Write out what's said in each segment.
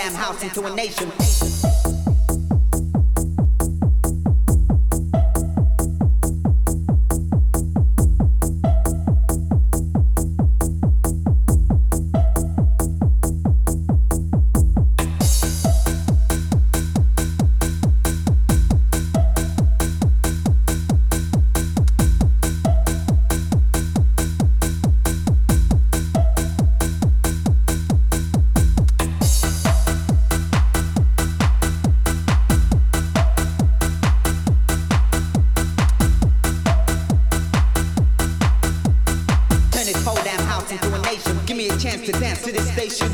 damn house into a nation. To dance to this station.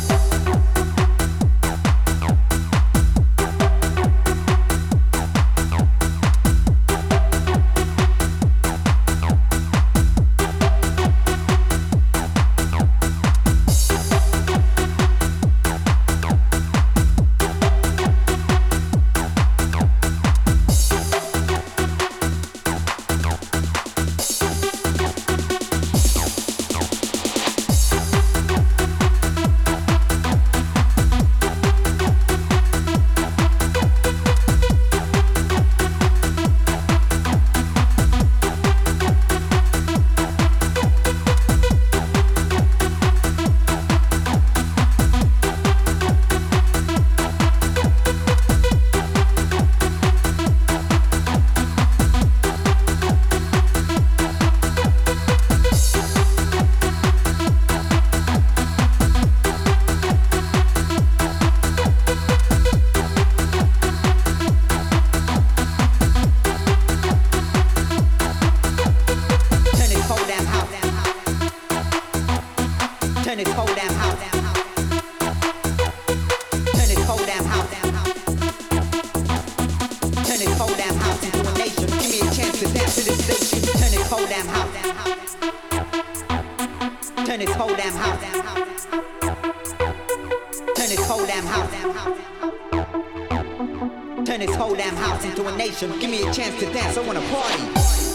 Turn this whole damn house. Turn this whole damn house. Turn this whole damn house into a nation. Give me a chance to dance to this station. Turn this whole damn house. Turn this whole damn house. Turn this whole damn house. Turn this whole damn house into a nation. Give me a chance to dance. I wanna party.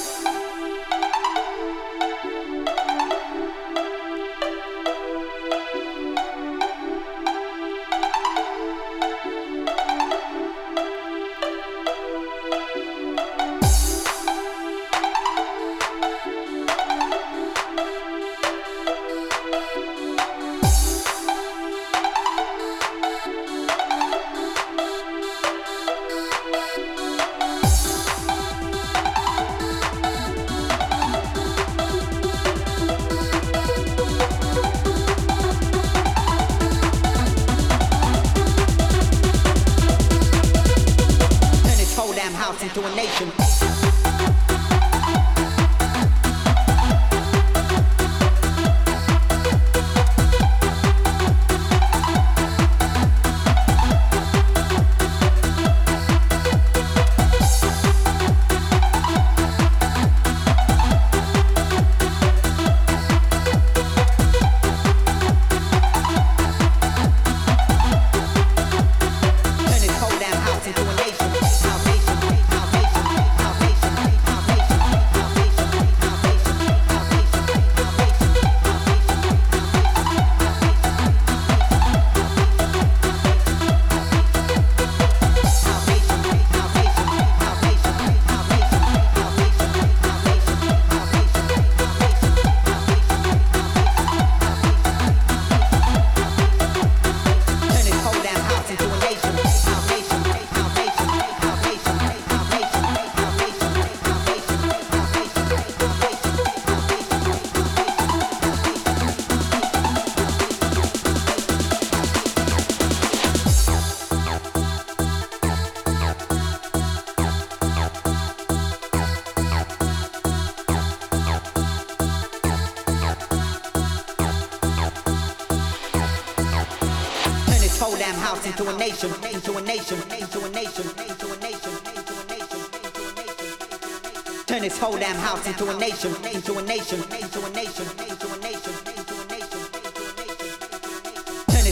House into a nation. Whole damn house into a nation, into a nation, into a nation, into a nation, into a nation. Turn this whole damn house into a nation, into a nation, into a nation, into a nation, into a nation. Turn this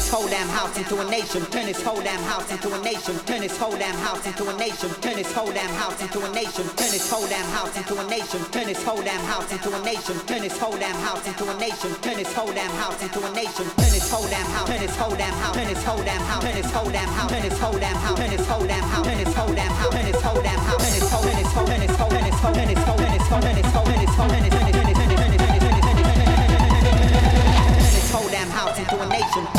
this whole damn house into a nation. Turn this whole damn house into a nation. Turn this whole damn house into a nation. Turn this whole damn house into a nation. Turn this whole damn house into a nation. Turn this whole damn house into a nation. Turn this whole damn house into a nation. Turn this whole damn house into a nation. Turn this whole damn house. Turn this whole damn house. Turn this whole damn house. Turn this whole damn house. Turn this whole damn house. Turn this whole damn house. Turn this whole damn house. Turn this whole damn house. Turn this whole damn house. Turn this whole turn this whole turn this whole turn this whole turn this whole turn this whole turn this whole turn this whole turn this whole damn house into a nation.